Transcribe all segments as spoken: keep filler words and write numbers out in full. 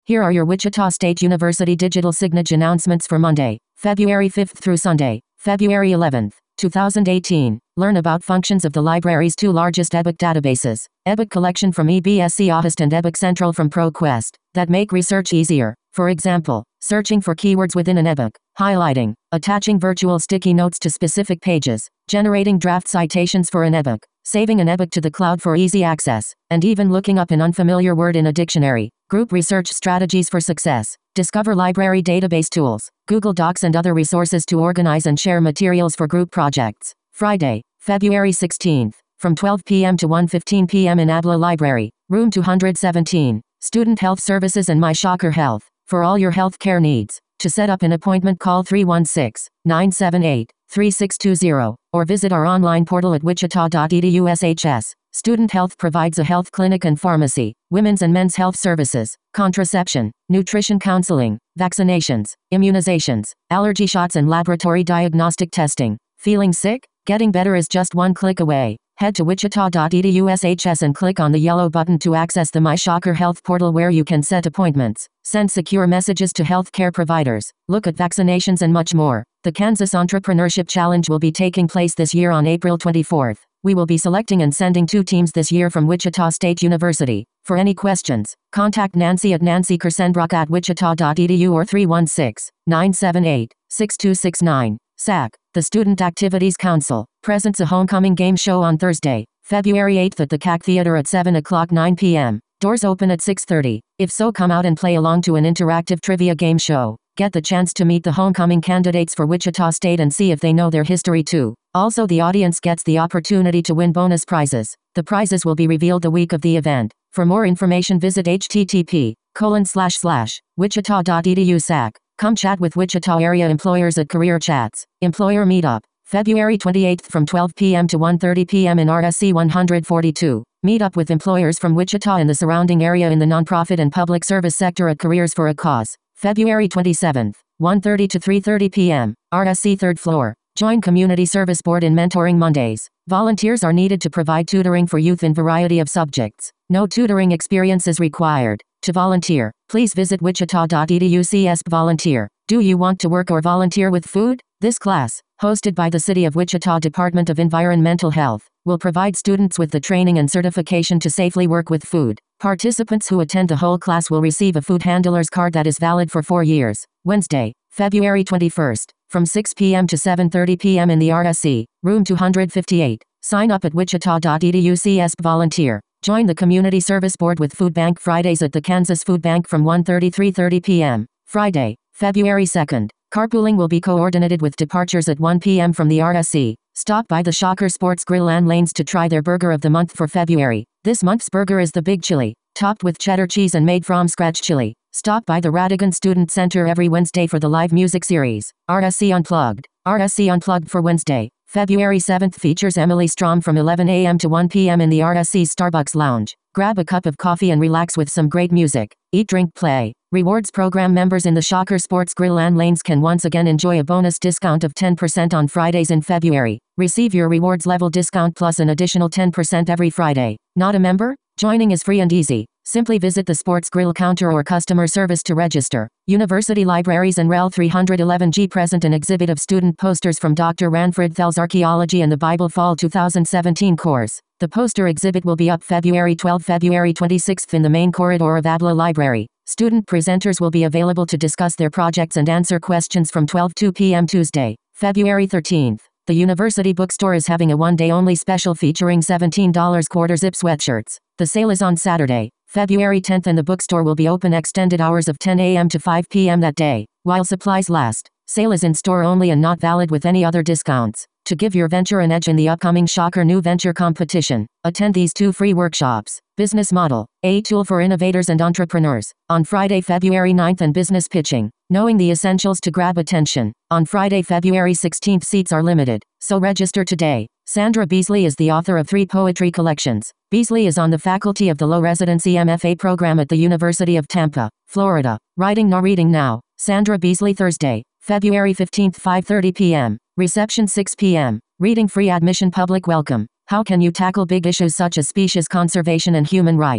Here are your Wichita State University digital signage announcements for Monday, February fifth through Sunday, February eleventh, two thousand eighteen. Learn about functions of the library's two largest eBook databases, eBook Collection from E B S C Autist and eBook Central from ProQuest, that make research easier. For example, searching for keywords within an eBook, highlighting, attaching virtual sticky notes to specific pages, generating draft citations for an eBook, saving an eBook to the cloud for easy access, and even looking up an unfamiliar word in a dictionary. Group research strategies for success. Discover library database tools, Google Docs and other resources to organize and share materials for group projects. Friday, February sixteenth, from twelve p m to one fifteen p m in Abla Library, room two hundred seventeen, Student Health Services and MyShocker Health, for all your health care needs. To set up an appointment, call three one six, nine seven eight, three six two zero, or visit our online portal at wichita dot e d u s h s. Student Health provides a health clinic and pharmacy, women's and men's health services, contraception, nutrition counseling, vaccinations, immunizations, allergy shots and laboratory diagnostic testing. Feeling sick? Getting better is just one click away. Head to wichita dot e d u s h s and click on the yellow button to access the MyShocker Health portal, where you can set appointments, send secure messages to healthcare providers, look at vaccinations and much more. The Kansas Entrepreneurship Challenge will be taking place this year on April twenty-fourth. We will be selecting and sending two teams this year from Wichita State University. For any questions, contact Nancy at nancy kersenbrock at wichita dot e d u or three one six, nine seven eight, six two six nine. S A C, the Student Activities Council, presents a homecoming game show on Thursday, February eighth at the C A C Theater at seven o'clock nine p m Doors open at six thirty. If so, come out and play along to an interactive trivia game show. Get the chance to meet the homecoming candidates for Wichita State and see if they know their history too. Also, the audience gets the opportunity to win bonus prizes. The prizes will be revealed the week of the event. For more information, visit h t t p colon slash slash wichita dot e d u S A C. Come chat with Wichita area employers at Career Chats. Employer Meetup, February twenty-eighth from twelve p m to one thirty p m in R S C one forty-two. Meet up with employers from Wichita and the surrounding area in the nonprofit and public service sector at Careers for a Cause. February twenty-seventh, one thirty to three thirty p m, R S C third floor. Join Community Service Board in Mentoring Mondays. Volunteers are needed to provide tutoring for youth in variety of subjects. No tutoring experience is required. To volunteer, please visit wichita dot e d u slash volunteer. Do you want to work or volunteer with food? This class, hosted by the City of Wichita Department of Environmental Health, will provide students with the training and certification to safely work with food. Participants who attend the whole class will receive a food handler's card that is valid for four years. Wednesday, February twenty-first, from six p m to seven thirty p m in the R S C, room two hundred fifty-eight. Sign up at wichita dot e d u slash volunteer. Join the Community Service Board with Food Bank Fridays at the Kansas Food Bank from one thirty to three thirty p m Friday, February second. Carpooling will be coordinated with departures at one p m from the R S C. Stop by the Shocker Sports Grill and Lanes to try their burger of the month for February. This month's burger is the Big Chili, topped with cheddar cheese and made from scratch chili. Stop by the Radigan Student Center every Wednesday for the live music series, R S C Unplugged. R S C Unplugged for Wednesday, February seventh features Emily Strom from eleven a m to one p m in the R S C Starbucks Lounge. Grab a cup of coffee and relax with some great music. Eat, drink, play. Rewards program members in the Shocker Sports Grill and Lanes can once again enjoy a bonus discount of ten percent on Fridays in February. Receive your rewards level discount plus an additional ten percent every Friday. Not a member? Joining is free and easy. Simply visit the Sports Grill counter or customer service to register. University Libraries and R E L three eleven G present an exhibit of student posters from Doctor Ranfred Thell's Archaeology and the Bible Fall two thousand seventeen course. The poster exhibit will be up February twelfth, February twenty-sixth in the main corridor of Abla Library. Student presenters will be available to discuss their projects and answer questions from twelve to two p m Tuesday, February thirteenth. The University Bookstore is having a one-day-only special featuring seventeen dollar quarter-zip sweatshirts. The sale is on Saturday, February tenth, and the bookstore will be open extended hours of ten a m to five p m that day, while supplies last. Sale is in store only and not valid with any other discounts. To give your venture an edge in the upcoming Shocker New Venture competition, attend these two free workshops. Business Model, a tool for innovators and entrepreneurs, on Friday, February ninth, and Business Pitching, knowing the essentials to grab attention, on Friday, February sixteenth. Seats are limited, so register today. Sandra Beasley is the author of three poetry collections. Beasley is on the faculty of the Low Residency M F A program at the University of Tampa, Florida. Writing Now Reading Now. Sandra Beasley, Thursday, February fifteenth, five thirty p m Reception six p m Reading free admission. Public welcome. How can you tackle big issues such as species conservation and human rights?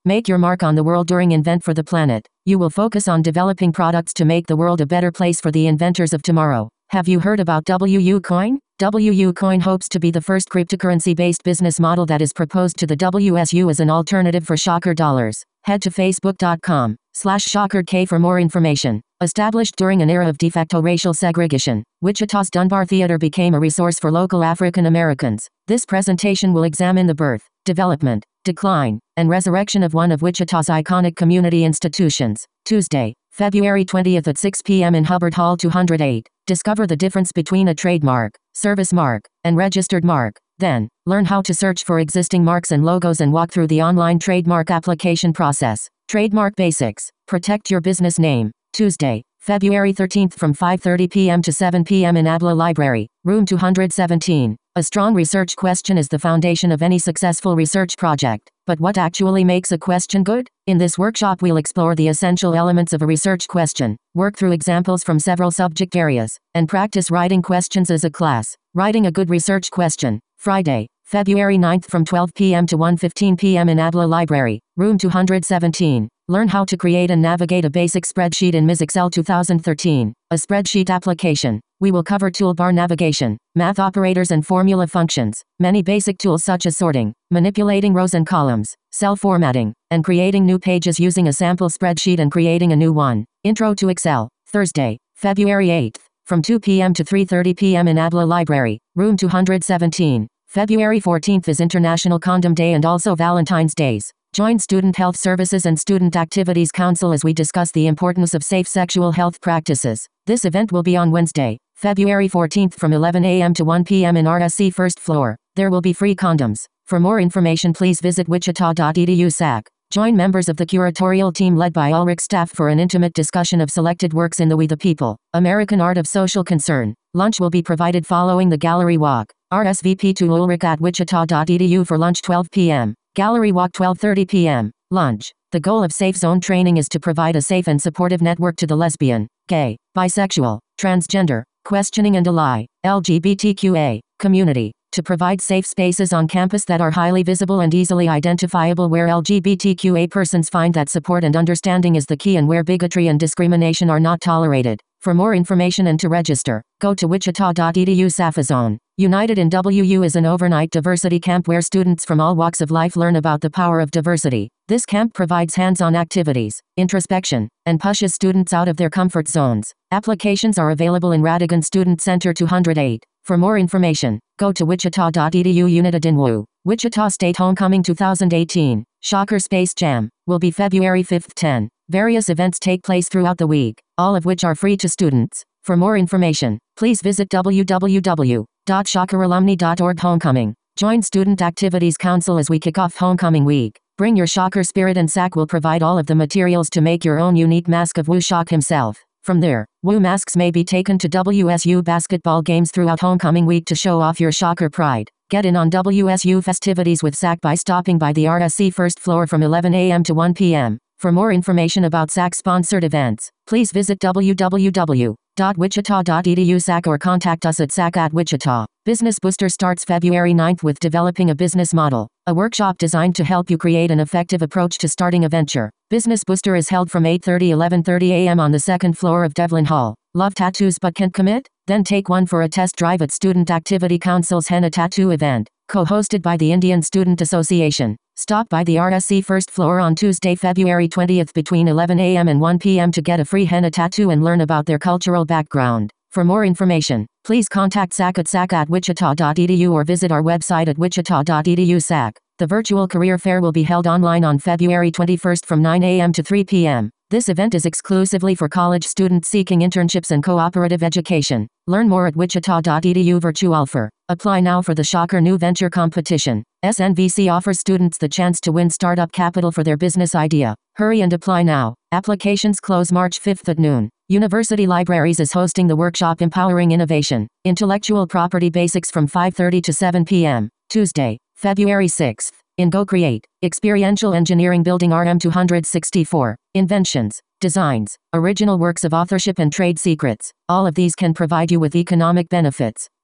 Make your mark on the world during Invent for the Planet. You will focus on developing products to make the world a better place for the inventors of tomorrow. Have you heard about W U Coin? W U Coin hopes to be the first cryptocurrency-based business model that is proposed to the W S U as an alternative for Shocker dollars. Head to facebook.com slash ShockerK for more information. Established during an era of de facto racial segregation, Wichita's Dunbar Theater became a resource for local African Americans. This presentation will examine the birth, development, decline, and resurrection of one of Wichita's iconic community institutions. Tuesday, February twentieth at six p m in Hubbard Hall two oh eight. Discover the difference between a trademark, service mark, and registered mark. Then, learn how to search for existing marks and logos and walk through the online trademark application process. Trademark Basics. Protect your business name. Tuesday, February thirteenth from five thirty p m to seven p m in Abla Library, room two seventeen. A strong research question is the foundation of any successful research project. But what actually makes a question good? In this workshop we'll explore the essential elements of a research question, work through examples from several subject areas, and practice writing questions as a class. Writing a good research question. Friday, February ninth from twelve p m to one fifteen p m in Abla Library, room two seventeen. Learn how to create and navigate a basic spreadsheet in Miz Excel two thousand thirteen. A spreadsheet application. We will cover toolbar navigation, math operators and formula functions, many basic tools such as sorting, manipulating rows and columns, cell formatting, and creating new pages using a sample spreadsheet and creating a new one. Intro to Excel. Thursday, February eighth, from two p m to three thirty p m in Abla Library, room two seventeen. February fourteenth is International Condom Day and also Valentine's Days. Join Student Health Services and Student Activities Council as we discuss the importance of safe sexual health practices. This event will be on Wednesday, February fourteenth from eleven a m to one p m in R S C first floor. There will be free condoms. For more information please visit wichita dot e d u S A C. Join members of the curatorial team led by Ulrich staff for an intimate discussion of selected works in the We the People, American Art of Social Concern. Lunch will be provided following the gallery walk. R S V P to Ulrich at wichita dot e d u for lunch twelve p m Gallery walk twelve thirty p m Lunch. The goal of Safe Zone training is to provide a safe and supportive network to the lesbian, gay, bisexual, transgender, questioning and ally, L G B T Q A community, to provide safe spaces on campus that are highly visible and easily identifiable where L G B T Q A persons find that support and understanding is the key and where bigotry and discrimination are not tolerated. For more information and to register, go to wichita dot e d u Safa Zone. United in W U is an overnight diversity camp where students from all walks of life learn about the power of diversity. This camp provides hands-on activities, introspection, and pushes students out of their comfort zones. Applications are available in Radigan Student Center two oh eight. For more information, go to wichita dot e d u Unita Dinwoo. Wichita State Homecoming two thousand eighteen, Shocker Space Jam, will be February fifth ten. Various events take place throughout the week, all of which are free to students. For more information, please visit w w w dot shocker alumni dot org. Homecoming. Join Student Activities Council as we kick off Homecoming Week. Bring your Shocker spirit and S A C will provide all of the materials to make your own unique mask of Woo Shock himself. From there, Woo masks may be taken to W S U basketball games throughout Homecoming Week to show off your Shocker pride. Get in on W S U festivities with S A C by stopping by the R S C first floor from eleven a m to one p m For more information about S A C-sponsored events, please visit w w w dot wichita dot e d u S A C or contact us at S A C at Wichita. Business Booster starts February ninth with Developing a Business Model, a workshop designed to help you create an effective approach to starting a venture. Business Booster is held from eight thirty to eleven thirty a m on the second floor of Devlin Hall. Love tattoos but can't commit? Then take one for a test drive at Student Activity Council's Henna Tattoo event, co-hosted by the Indian Student Association. Stop by the R S C first floor on Tuesday, February twentieth between eleven a m and one p m to get a free henna tattoo and learn about their cultural background. For more information, please contact S A C at S A C at wichita dot e d u or visit our website at wichita dot e d u S A C. The virtual career fair will be held online on February twenty-first from nine a m to three p m This event is exclusively for college students seeking internships and cooperative education. Learn more at wichita dot e d u Virtualfer. Apply now for the Shocker New Venture Competition. S N V C offers students the chance to win startup capital for their business idea. Hurry and apply now. Applications close March fifth at noon. University Libraries is hosting the workshop Empowering Innovation, Intellectual Property Basics from five thirty to seven p m Tuesday, February sixth. In Go Create, Experiential Engineering Building R M two sixty-four, Inventions, Designs, Original Works of Authorship and Trade Secrets. All of these can provide you with economic benefits.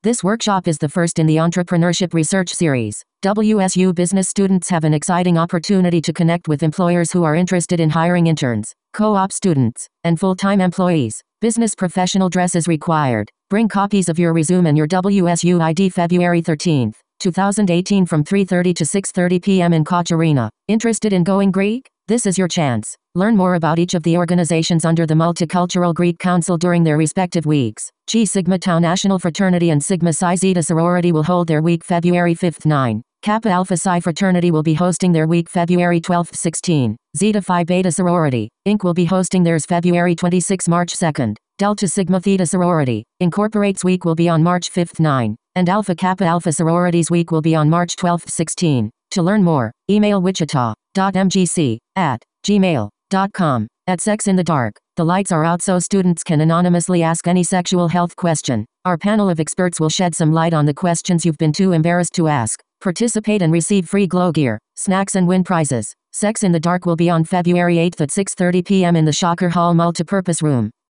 This workshop is the first in the Entrepreneurship Research Series. W S U business students have an exciting opportunity to connect with employers who are interested in hiring interns, co-op students, and full-time employees. Business professional dress is required. Bring copies of your resume and your W S U I D February thirteenth, two thousand eighteen from three thirty to six thirty p m in Koch Arena. Interested in going Greek? This is your chance. Learn more about each of the organizations under the Multicultural Greek Council during their respective weeks. Chi Sigma Tau National Fraternity and Sigma Psi Zeta Sorority will hold their week February fifth to ninth. Kappa Alpha Psi Fraternity will be hosting their week February twelfth to sixteenth. Zeta Phi Beta Sorority, Incorporated will be hosting theirs February twenty-sixth to March second. Delta Sigma Theta Sorority, Incorporate's week will be on March fifth to ninth. And Alpha Kappa Alpha Sorority's week will be on March twelfth to sixteenth. To learn more, email wichita dot m g c at gmail dot com. At Sex in the Dark, the lights are out so students can anonymously ask any sexual health question. Our panel of experts will shed some light on the questions you've been too embarrassed to ask. Participate and receive free glow gear, snacks and win prizes. Sex in the Dark will be on February eighth at six thirty p m in the Shocker Hall Multipurpose Room.